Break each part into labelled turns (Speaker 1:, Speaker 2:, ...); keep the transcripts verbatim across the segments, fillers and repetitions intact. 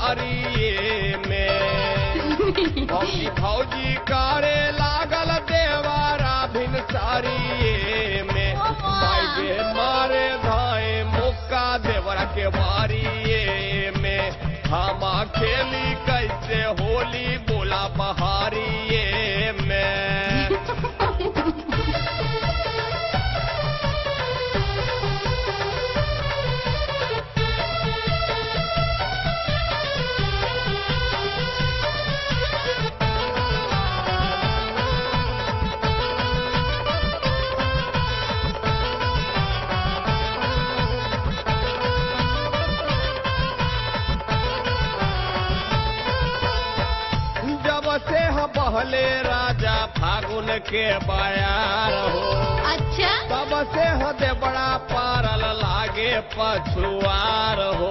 Speaker 1: बारिये में भौजी भौजी करे लागल देवारा भिन सारिये में मायगे मारे धाए मुक्का देवरा के बारिये में हम खेली कैसे होली बोला बहारिये में से हम बहले राजा फागुन के बयार हो।
Speaker 2: अच्छा
Speaker 1: तब से हदे बड़ा पारल लागे पछुआर हो।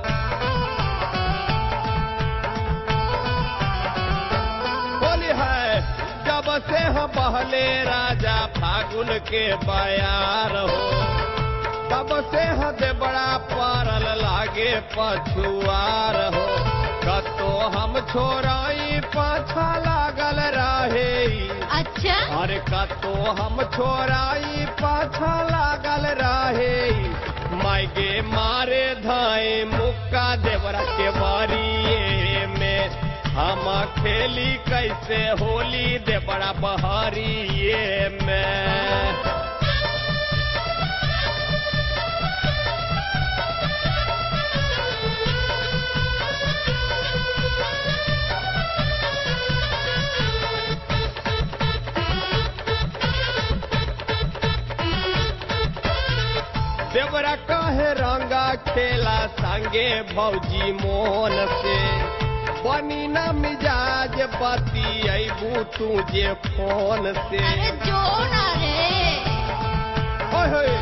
Speaker 1: बोली है जब से हम बहले राजा फागुन के बयार हो। तब से हदे बड़ा पारल लागे पछुआर हो। कतो हम छोराई पाछा लागल रहे।
Speaker 2: अच्छा
Speaker 1: अरे कतो हम छोराई पाछा लागल रहे। मायगे मारे धाए मुक्का देवरा के बारिये में हम खेली कैसे होली देवरा बहारिये में देवरा कहे रंगा खेला संगे भौजी मोहन से बनी न मिजाज बती अबू तुझे फोन से।
Speaker 2: अरे जो ना रे
Speaker 1: ओए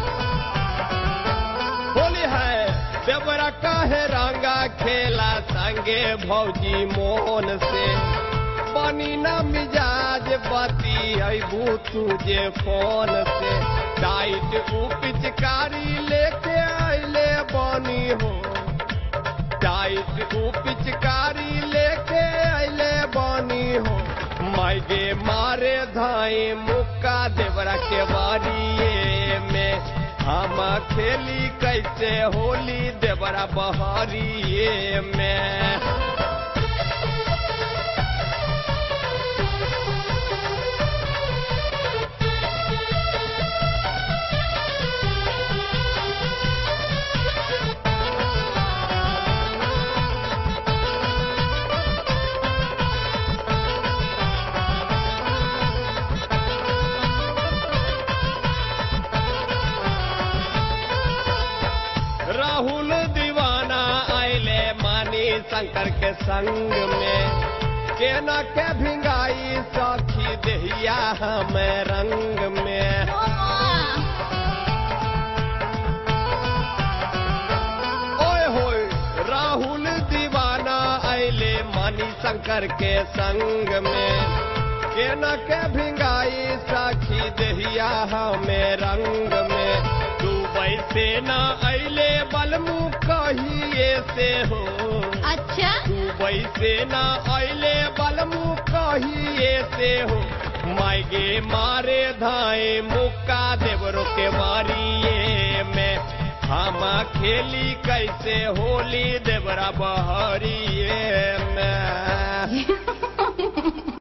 Speaker 1: बोली है देवरा कहे रंगा खेला संगे भौजी मोहन से बनी न मिजाज बती अबू तुझे फोन से। टाइट पिचकारी लेके आइले बनी हो। टाइट पिचकारी लेके आइले बनी हो। मायगे मारे धाए मुक्का देवरा के बारिये में हम खेली कैसे होली देवरा बहारिये में राहुल दीवाना आइले मानी शंकर के संग में केना के भिंगाई सखी देहिया हमें रंग में। ओए होए राहुल दीवाना आइले मानी शंकर के संग में केना के भिंगाई सखी देहिया हमें रंग में। वैसे न अले बलमू कहिए से हो।
Speaker 2: अच्छा
Speaker 1: तू वैसे न अले बलमू कहिए से हो। मायगे मारे धाए मुक्का देवरो के बारिये में हम खेली कैसे होली देवरा बहारिये में